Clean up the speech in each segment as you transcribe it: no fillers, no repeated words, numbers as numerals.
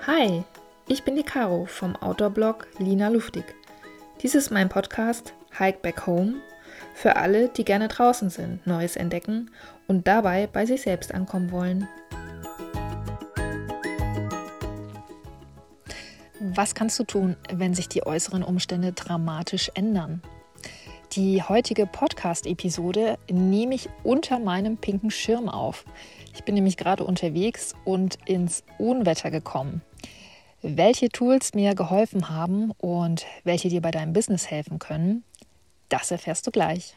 Hi, ich bin die Caro vom Outdoor-Blog Lina Luftig. Dies ist mein Podcast Hike Back Home für alle, die gerne draußen sind, Neues entdecken und dabei bei sich selbst ankommen wollen. Was kannst du tun, wenn sich die äußeren Umstände dramatisch ändern? Die heutige Podcast-Episode nehme ich unter meinem pinken Schirm auf. Ich bin nämlich gerade unterwegs und ins Unwetter gekommen. Welche Tools mir geholfen haben und welche dir bei deinem Business helfen können, das erfährst du gleich.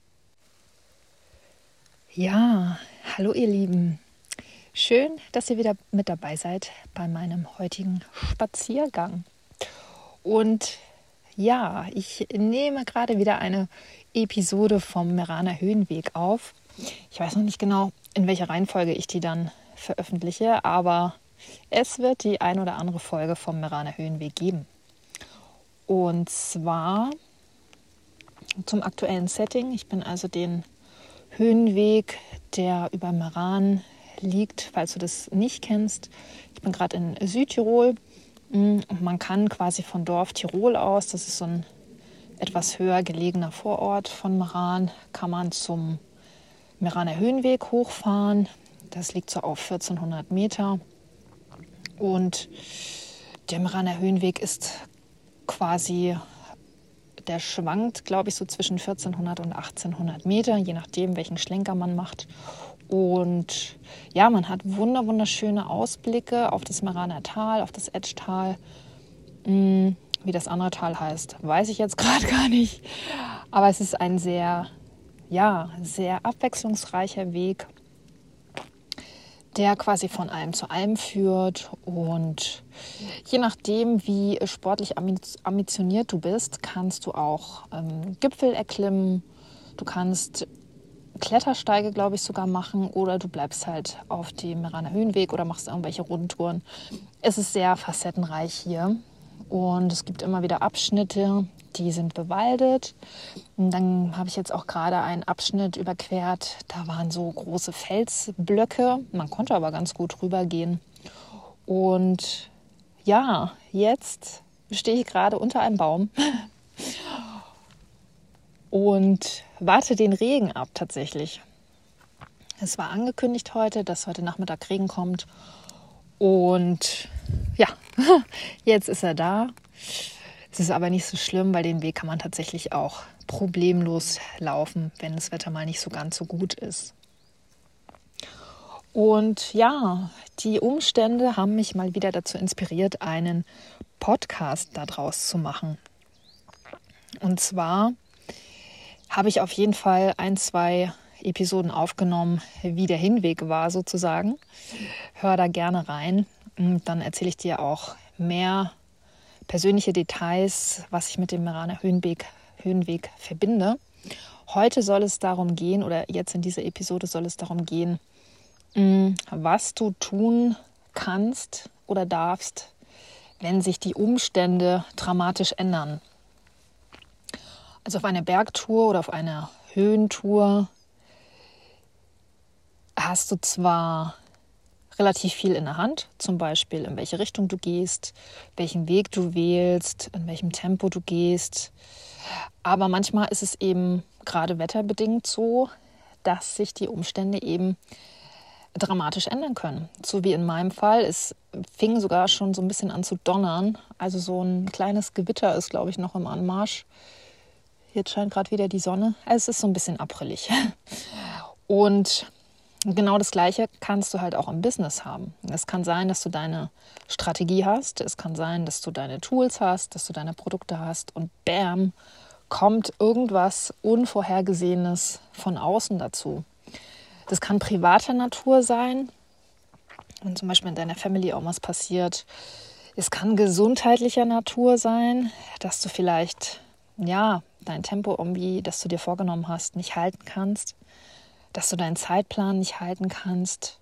Ja, hallo ihr Lieben. Schön, dass ihr wieder mit dabei seid bei meinem heutigen Spaziergang. Und ja, ich nehme gerade wieder eine Episode vom Meraner Höhenweg auf. Ich weiß noch nicht genau, in welcher Reihenfolge ich die dann veröffentliche, aber es wird die ein oder andere Folge vom Meraner Höhenweg geben. Und zwar zum aktuellen Setting. Ich bin also den Höhenweg, der über Meran liegt, falls du das nicht kennst. Ich bin gerade in Südtirol. Und man kann quasi von Dorf Tirol aus, das ist so ein etwas höher gelegener Vorort von Meran, kann man zum Meraner Höhenweg hochfahren. Das liegt so auf 1400 Meter. Und der Meraner Höhenweg ist quasi, der schwankt, glaube ich, so zwischen 1400 und 1800 Meter, je nachdem, welchen Schlenker man macht. Und ja, man hat wunderschöne Ausblicke auf das Meraner Tal, auf das Etschtal. Wie das andere Tal heißt, weiß ich jetzt gerade gar nicht. Aber es ist ein sehr abwechslungsreicher Weg, der quasi von allem zu allem führt. Und je nachdem, wie sportlich ambitioniert du bist, kannst du auch Gipfel erklimmen. Du kannst Klettersteige, glaube ich, sogar machen, oder du bleibst halt auf dem Meraner Höhenweg oder machst irgendwelche Rundtouren. Es ist sehr facettenreich hier und es gibt immer wieder Abschnitte, die sind bewaldet. Und dann habe ich jetzt auch gerade einen Abschnitt überquert, da waren so große Felsblöcke, man konnte aber ganz gut rübergehen. Und ja, jetzt stehe ich gerade unter einem Baum und warte den Regen ab tatsächlich. Es war angekündigt heute, dass heute Nachmittag Regen kommt. Und ja, jetzt ist er da. Es ist aber nicht so schlimm, weil den Weg kann man tatsächlich auch problemlos laufen, wenn das Wetter mal nicht so ganz so gut ist. Und ja, die Umstände haben mich mal wieder dazu inspiriert, einen Podcast daraus zu machen. Und zwar habe ich auf jeden Fall 1-2 Episoden aufgenommen, wie der Hinweg war sozusagen. Hör da gerne rein und dann erzähle ich dir auch mehr persönliche Details, was ich mit dem Meraner Höhenweg verbinde. Heute soll es darum gehen, oder jetzt in dieser Episode soll es darum gehen, was du tun kannst oder darfst, wenn sich die Umstände dramatisch ändern. Also auf einer Bergtour oder auf einer Höhentour hast du zwar relativ viel in der Hand, zum Beispiel in welche Richtung du gehst, welchen Weg du wählst, in welchem Tempo du gehst. Aber manchmal ist es eben gerade wetterbedingt so, dass sich die Umstände eben dramatisch ändern können. So wie in meinem Fall. Es fing sogar schon so ein bisschen an zu donnern. Also so ein kleines Gewitter ist, glaube ich, noch im Anmarsch. Jetzt scheint gerade wieder die Sonne. Also es ist so ein bisschen aprillig. Und genau das Gleiche kannst du halt auch im Business haben. Es kann sein, dass du deine Strategie hast. Es kann sein, dass du deine Tools hast, dass du deine Produkte hast. Und bam, kommt irgendwas Unvorhergesehenes von außen dazu. Das kann privater Natur sein, wenn zum Beispiel in deiner Family auch was passiert. Es kann gesundheitlicher Natur sein, dass du vielleicht dein Tempo irgendwie, das du dir vorgenommen hast, nicht halten kannst, dass du deinen Zeitplan nicht halten kannst.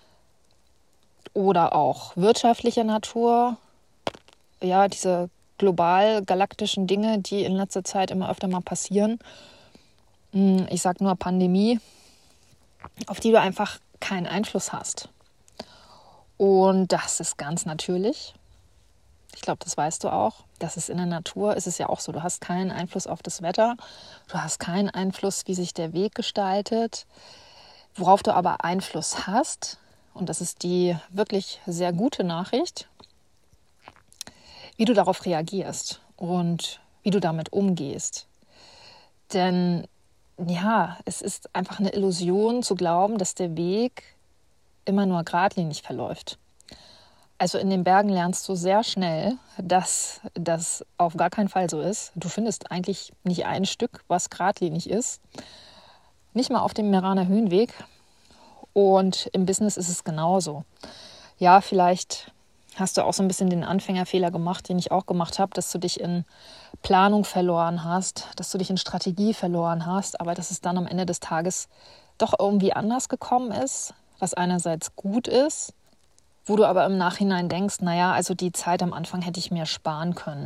Oder auch wirtschaftlicher Natur, ja, diese global galaktischen Dinge, die in letzter Zeit immer öfter mal passieren. Ich sage nur Pandemie, auf die du einfach keinen Einfluss hast. Und das ist ganz natürlich. Ich glaube, das weißt du auch. Das ist in der Natur, ist es ja auch so. Du hast keinen Einfluss auf das Wetter. Du hast keinen Einfluss, wie sich der Weg gestaltet. Worauf du aber Einfluss hast, und das ist die wirklich sehr gute Nachricht, wie du darauf reagierst und wie du damit umgehst. Denn ja, es ist einfach eine Illusion zu glauben, dass der Weg immer nur geradlinig verläuft. Also in den Bergen lernst du sehr schnell, dass das auf gar keinen Fall so ist. Du findest eigentlich nicht ein Stück, was geradlinig ist. Nicht mal auf dem Meraner Höhenweg. Und im Business ist es genauso. Ja, vielleicht hast du auch so ein bisschen den Anfängerfehler gemacht, den ich auch gemacht habe, dass du dich in Planung verloren hast, dass du dich in Strategie verloren hast, aber dass es dann am Ende des Tages doch irgendwie anders gekommen ist, was einerseits gut ist, wo du aber im Nachhinein denkst, naja, also die Zeit am Anfang hätte ich mir sparen können.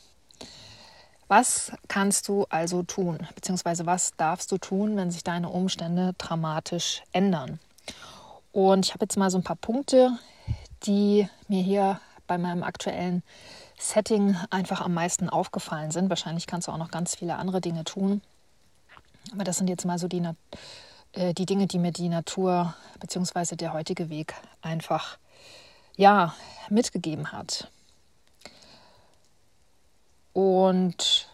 Was kannst du also tun, beziehungsweise was darfst du tun, wenn sich deine Umstände dramatisch ändern? Und ich habe jetzt mal so ein paar Punkte, die mir hier bei meinem aktuellen Setting einfach am meisten aufgefallen sind. Wahrscheinlich kannst du auch noch ganz viele andere Dinge tun. Aber das sind jetzt mal so die Dinge, die mir die Natur bzw. der heutige Weg einfach mitgegeben hat. Und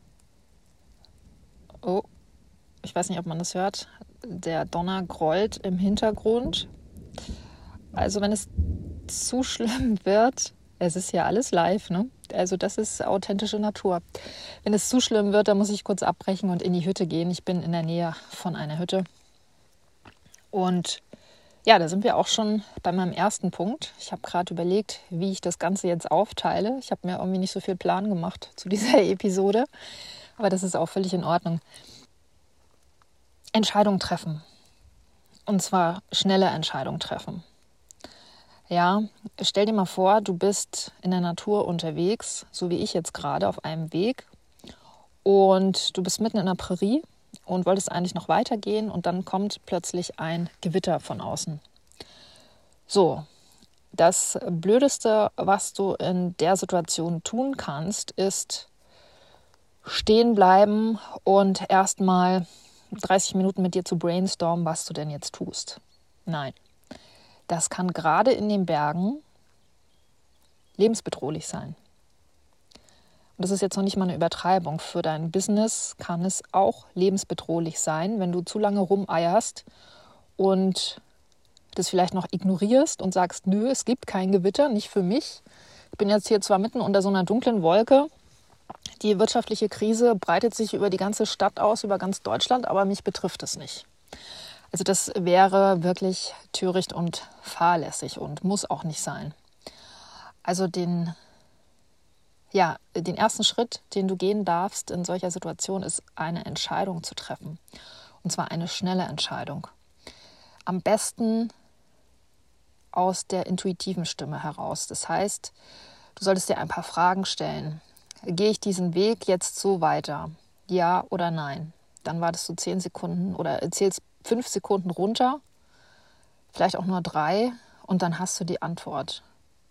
ich weiß nicht, ob man das hört, der Donner grollt im Hintergrund. Also wenn es zu schlimm wird, es ist ja alles live, ne? Also das ist authentische Natur. Wenn es zu schlimm wird, dann muss ich kurz abbrechen und in die Hütte gehen. Ich bin in der Nähe von einer Hütte. Und ja, da sind wir auch schon bei meinem ersten Punkt. Ich habe gerade überlegt, wie ich das Ganze jetzt aufteile. Ich habe mir irgendwie nicht so viel Plan gemacht zu dieser Episode, aber das ist auch völlig in Ordnung. Entscheidungen treffen. Und zwar schnelle Entscheidungen treffen. Ja, stell dir mal vor, du bist in der Natur unterwegs, so wie ich jetzt gerade auf einem Weg, und du bist mitten in der Prärie und wolltest eigentlich noch weitergehen und dann kommt plötzlich ein Gewitter von außen. So, das Blödeste, was du in der Situation tun kannst, ist stehen bleiben und erstmal 30 Minuten mit dir zu brainstormen, was du denn jetzt tust. Nein, das kann gerade in den Bergen lebensbedrohlich sein. Und das ist jetzt noch nicht mal eine Übertreibung. Für dein Business kann es auch lebensbedrohlich sein, wenn du zu lange rumeierst und das vielleicht noch ignorierst und sagst, nö, es gibt kein Gewitter, nicht für mich. Ich bin jetzt hier zwar mitten unter so einer dunklen Wolke, die wirtschaftliche Krise breitet sich über die ganze Stadt aus, über ganz Deutschland, aber mich betrifft es nicht. Also das wäre wirklich töricht und fahrlässig und muss auch nicht sein. Also den ersten Schritt, den du gehen darfst in solcher Situation, ist eine Entscheidung zu treffen. Und zwar eine schnelle Entscheidung. Am besten aus der intuitiven Stimme heraus. Das heißt, du solltest dir ein paar Fragen stellen. Gehe ich diesen Weg jetzt so weiter? Ja oder nein? Dann wartest du 10 Sekunden oder zählst 5 Sekunden runter, vielleicht auch nur 3, und dann hast du die Antwort.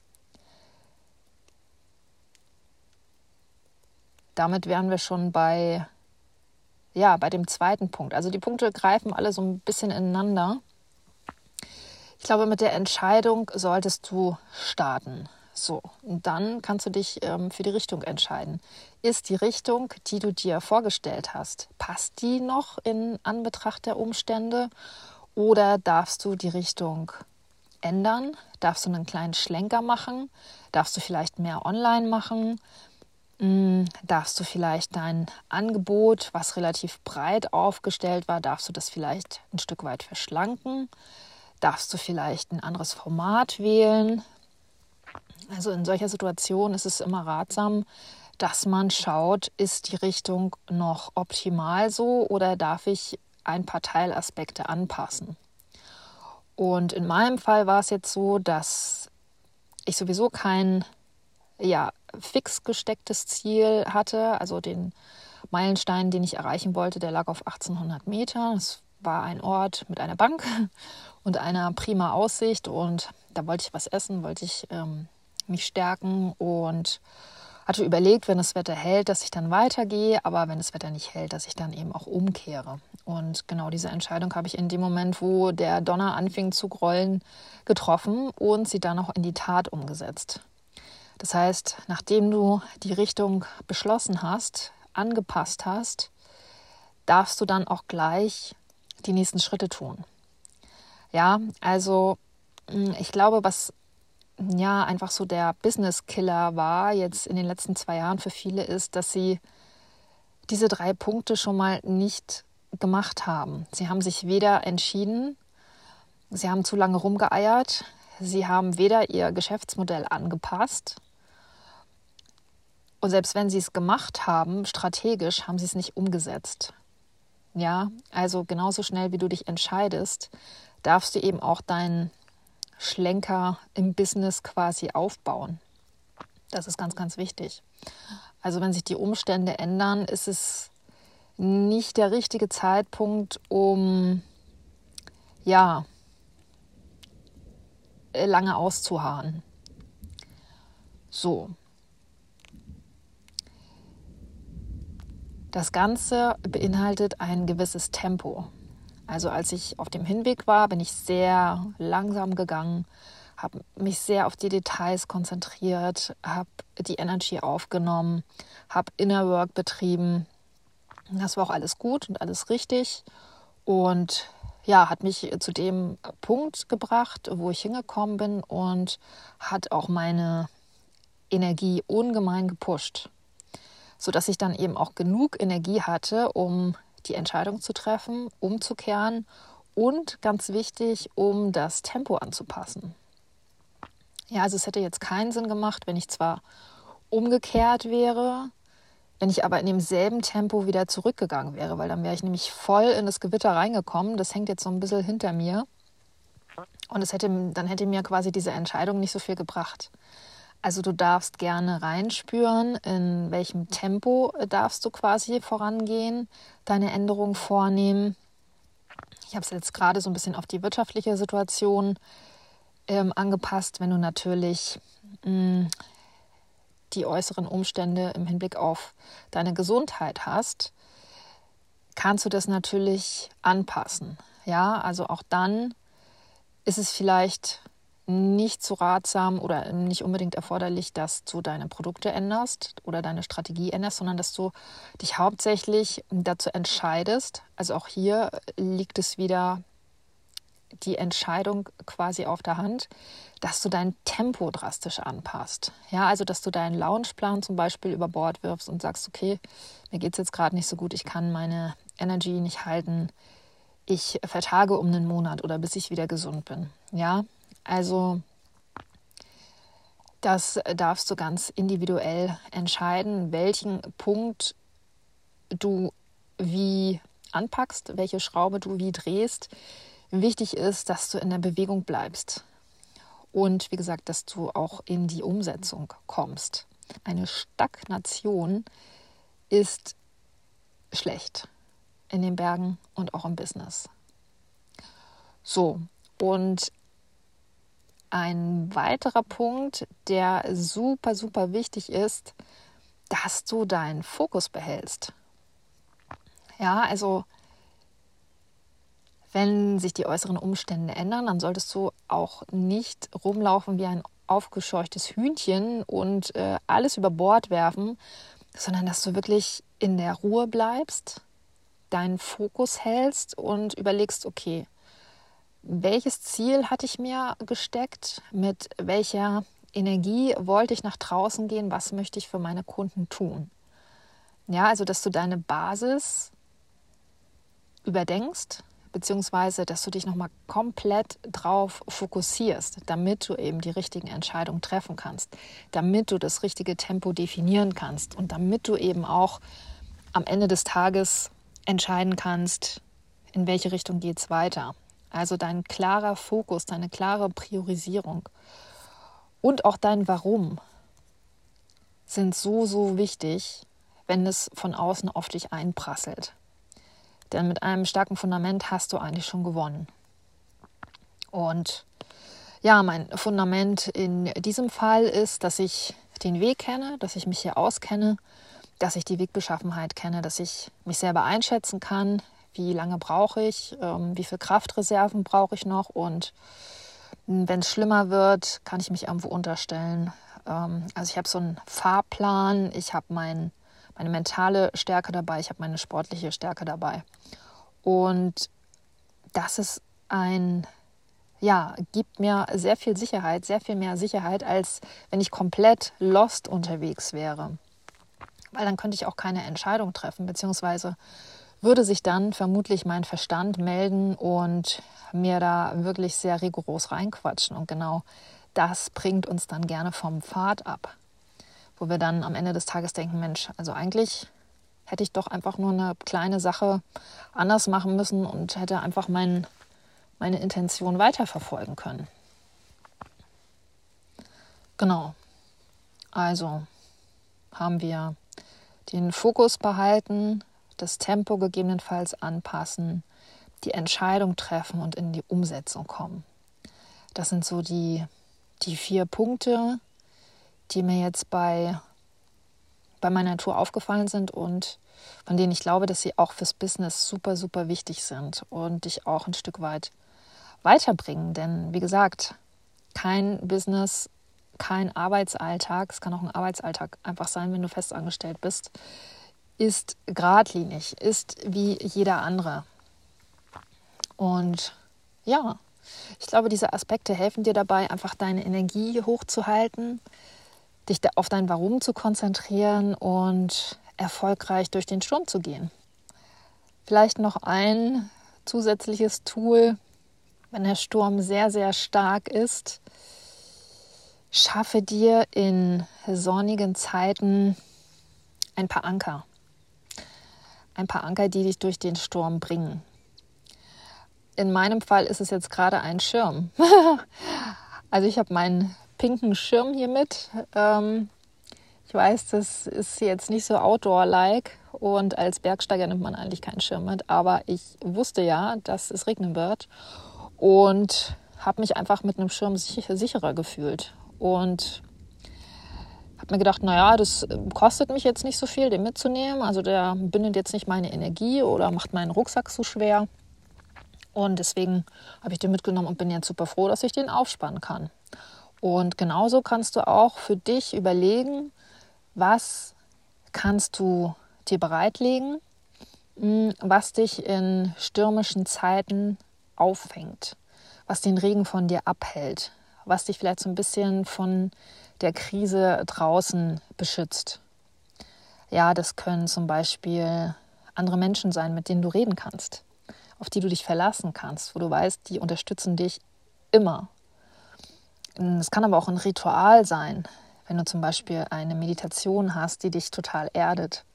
Damit wären wir schon bei dem zweiten Punkt. Also die Punkte greifen alle so ein bisschen ineinander. Ich glaube, mit der Entscheidung solltest du starten. So, und dann kannst du dich für die Richtung entscheiden. Ist die Richtung, die du dir vorgestellt hast, passt die noch in Anbetracht der Umstände? Oder darfst du die Richtung ändern? Darfst du einen kleinen Schlenker machen? Darfst du vielleicht mehr online machen? Darfst du vielleicht dein Angebot, was relativ breit aufgestellt war, darfst du das vielleicht ein Stück weit verschlanken? Darfst du vielleicht ein anderes Format wählen? Also in solcher Situation ist es immer ratsam, dass man schaut, ist die Richtung noch optimal so oder darf ich ein paar Teilaspekte anpassen? Und in meinem Fall war es jetzt so, dass ich sowieso kein fix gestecktes Ziel hatte. Also den Meilenstein, den ich erreichen wollte, der lag auf 1800 Meter. Es war ein Ort mit einer Bank und einer prima Aussicht. Und Da wollte ich was essen, wollte ich mich stärken und hatte überlegt, wenn das Wetter hält, dass ich dann weitergehe, aber wenn das Wetter nicht hält, dass ich dann eben auch umkehre. Und genau diese Entscheidung habe ich in dem Moment, wo der Donner anfing zu grollen, getroffen und sie dann auch in die Tat umgesetzt. Das heißt, nachdem du die Richtung beschlossen hast, angepasst hast, darfst du dann auch gleich die nächsten Schritte tun. Ja, also ich glaube, was ja einfach so der Business-Killer war jetzt in den letzten 2 Jahren für viele ist, dass sie diese 3 Punkte schon mal nicht gemacht haben. Sie haben sich weder entschieden, sie haben zu lange rumgeeiert, sie haben weder ihr Geschäftsmodell angepasst und selbst wenn sie es gemacht haben, strategisch, haben sie es nicht umgesetzt. Ja, also genauso schnell wie du dich entscheidest, darfst du eben auch deinen Schlenker im Business quasi aufbauen. Das ist ganz, ganz wichtig. Also wenn sich die Umstände ändern, ist es nicht der richtige Zeitpunkt, um ja lange auszuharren. So. Das Ganze beinhaltet ein gewisses Tempo. Also als ich auf dem Hinweg war, bin ich sehr langsam gegangen, habe mich sehr auf die Details konzentriert, habe die Energy aufgenommen, habe Inner Work betrieben. Das war auch alles gut und alles richtig und ja, hat mich zu dem Punkt gebracht, wo ich hingekommen bin und hat auch meine Energie ungemein gepusht, sodass ich dann eben auch genug Energie hatte, um die Entscheidung zu treffen, umzukehren und ganz wichtig, um das Tempo anzupassen. Ja, also es hätte jetzt keinen Sinn gemacht, wenn ich zwar umgekehrt wäre, wenn ich aber in demselben Tempo wieder zurückgegangen wäre, weil dann wäre ich nämlich voll in das Gewitter reingekommen. Das hängt jetzt so ein bisschen hinter mir und dann hätte mir quasi diese Entscheidung nicht so viel gebracht. Also du darfst gerne reinspüren, in welchem Tempo darfst du quasi vorangehen, deine Änderungen vornehmen. Ich habe es jetzt gerade so ein bisschen auf die wirtschaftliche Situation angepasst. Wenn du natürlich die äußeren Umstände im Hinblick auf deine Gesundheit hast, kannst du das natürlich anpassen. Ja, also auch dann ist es vielleicht nicht so ratsam oder nicht unbedingt erforderlich, dass du deine Produkte änderst oder deine Strategie änderst, sondern dass du dich hauptsächlich dazu entscheidest. Also auch hier liegt es wieder die Entscheidung quasi auf der Hand, dass du dein Tempo drastisch anpasst. Ja, also dass du deinen Launchplan zum Beispiel über Bord wirfst und sagst, okay, mir geht es jetzt gerade nicht so gut, ich kann meine Energy nicht halten, ich vertage um einen Monat oder bis ich wieder gesund bin. Ja, also das darfst du ganz individuell entscheiden, welchen Punkt du wie anpackst, welche Schraube du wie drehst. Wichtig ist, dass du in der Bewegung bleibst und wie gesagt, dass du auch in die Umsetzung kommst. Eine Stagnation ist schlecht in den Bergen und auch im Business. So, und ein weiterer Punkt, der super, super wichtig ist, dass du deinen Fokus behältst. Ja, also wenn sich die äußeren Umstände ändern, dann solltest du auch nicht rumlaufen wie ein aufgescheuchtes Hühnchen und alles über Bord werfen, sondern dass du wirklich in der Ruhe bleibst, deinen Fokus hältst und überlegst, okay, welches Ziel hatte ich mir gesteckt? Mit welcher Energie wollte ich nach draußen gehen? Was möchte ich für meine Kunden tun? Ja, also dass du deine Basis überdenkst, beziehungsweise dass du dich nochmal komplett drauf fokussierst, damit du eben die richtigen Entscheidungen treffen kannst, damit du das richtige Tempo definieren kannst und damit du eben auch am Ende des Tages entscheiden kannst, in welche Richtung geht es weiter. Also dein klarer Fokus, deine klare Priorisierung und auch dein Warum sind so, so wichtig, wenn es von außen auf dich einprasselt. Denn mit einem starken Fundament hast du eigentlich schon gewonnen. Und Ja, mein Fundament in diesem Fall ist, dass ich den Weg kenne, dass ich mich hier auskenne, dass ich die Wegbeschaffenheit kenne, dass ich mich selber einschätzen kann, wie lange brauche ich, wie viel Kraftreserven brauche ich noch und wenn es schlimmer wird, kann ich mich irgendwo unterstellen. Also ich habe so einen Fahrplan, ich habe meine mentale Stärke dabei, ich habe meine sportliche Stärke dabei. Und das ist gibt mir sehr viel Sicherheit, sehr viel mehr Sicherheit, als wenn ich komplett lost unterwegs wäre. Weil dann könnte ich auch keine Entscheidung treffen, beziehungsweise würde sich dann vermutlich mein Verstand melden und mir da wirklich sehr rigoros reinquatschen. Und genau das bringt uns dann gerne vom Pfad ab, wo wir dann am Ende des Tages denken, Mensch, also eigentlich hätte ich doch einfach nur eine kleine Sache anders machen müssen und hätte einfach meine Intention weiterverfolgen können. Genau. Also haben wir den Fokus behalten, das Tempo gegebenenfalls anpassen, die Entscheidung treffen und in die Umsetzung kommen. Das sind so die 4 Punkte, die mir jetzt bei meiner Tour aufgefallen sind und von denen ich glaube, dass sie auch fürs Business super, super wichtig sind und dich auch ein Stück weit weiterbringen. Denn wie gesagt, kein Business, kein Arbeitsalltag, es kann auch ein Arbeitsalltag einfach sein, wenn du festangestellt bist, ist geradlinig, ist wie jeder andere. Und ja, ich glaube, diese Aspekte helfen dir dabei, einfach deine Energie hochzuhalten, dich auf dein Warum zu konzentrieren und erfolgreich durch den Sturm zu gehen. Vielleicht noch ein zusätzliches Tool, wenn der Sturm sehr, sehr stark ist. Schaffe dir in sonnigen Zeiten ein paar Anker. Ein paar Anker, die dich durch den Sturm bringen. In meinem Fall ist es jetzt gerade ein Schirm. Also ich habe meinen pinken Schirm hier mit. Ich weiß, das ist jetzt nicht so outdoor-like und als Bergsteiger nimmt man eigentlich keinen Schirm mit, aber ich wusste ja, dass es regnen wird und habe mich einfach mit einem Schirm sicherer gefühlt und habe mir gedacht, naja, das kostet mich jetzt nicht so viel, den mitzunehmen, also der bindet jetzt nicht meine Energie oder macht meinen Rucksack so schwer und deswegen habe ich den mitgenommen und bin jetzt super froh, dass ich den aufspannen kann. Und genauso kannst du auch für dich überlegen, was kannst du dir bereitlegen, was dich in stürmischen Zeiten auffängt, was den Regen von dir abhält, was dich vielleicht so ein bisschen von der Krise draußen beschützt. Ja, das können zum Beispiel andere Menschen sein, mit denen du reden kannst, auf die du dich verlassen kannst, wo du weißt, die unterstützen dich immer. Es kann aber auch ein Ritual sein, wenn du zum Beispiel eine Meditation hast, die dich total erdet,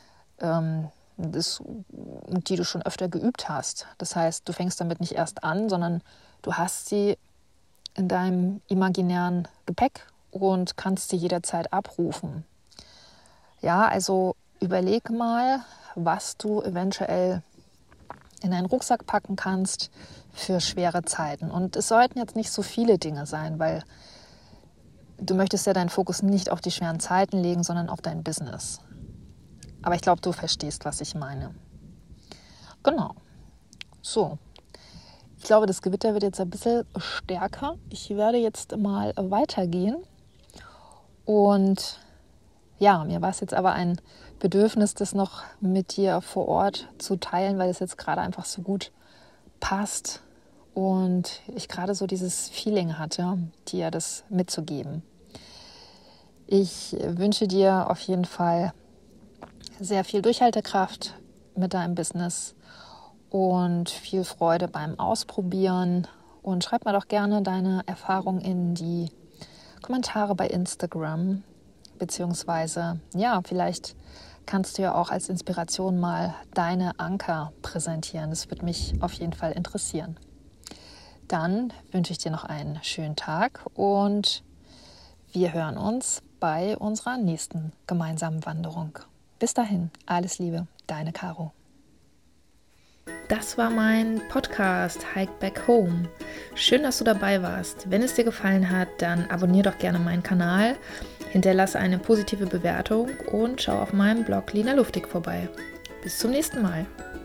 die du schon öfter geübt hast. Das heißt, du fängst damit nicht erst an, sondern du hast sie in deinem imaginären Gepäck und kannst sie jederzeit abrufen. Ja, also überleg mal, was du eventuell in deinen Rucksack packen kannst für schwere Zeiten. Und es sollten jetzt nicht so viele Dinge sein, weil du möchtest ja deinen Fokus nicht auf die schweren Zeiten legen, sondern auf dein Business. Aber ich glaube, du verstehst, was ich meine. Genau. So. Ich glaube, das Gewitter wird jetzt ein bisschen stärker. Ich werde jetzt mal weitergehen. Und ja, mir war es jetzt aber ein Bedürfnis, das noch mit dir vor Ort zu teilen, weil es jetzt gerade einfach so gut passt und ich gerade so dieses Feeling hatte, dir das mitzugeben. Ich wünsche dir auf jeden Fall sehr viel Durchhaltekraft mit deinem Business und viel Freude beim Ausprobieren und schreib mir doch gerne deine Erfahrung in die Kommentare bei Instagram, beziehungsweise ja, vielleicht kannst du ja auch als Inspiration mal deine Anker präsentieren. Das würde mich auf jeden Fall interessieren. Dann wünsche ich dir noch einen schönen Tag und wir hören uns bei unserer nächsten gemeinsamen Wanderung. Bis dahin, alles Liebe, deine Caro. das war mein Podcast Hike Back Home. Schön, dass du dabei warst. Wenn es dir gefallen hat, dann abonniere doch gerne meinen Kanal, hinterlasse eine positive Bewertung und schau auf meinem Blog Lina Luftig vorbei. Bis zum nächsten Mal.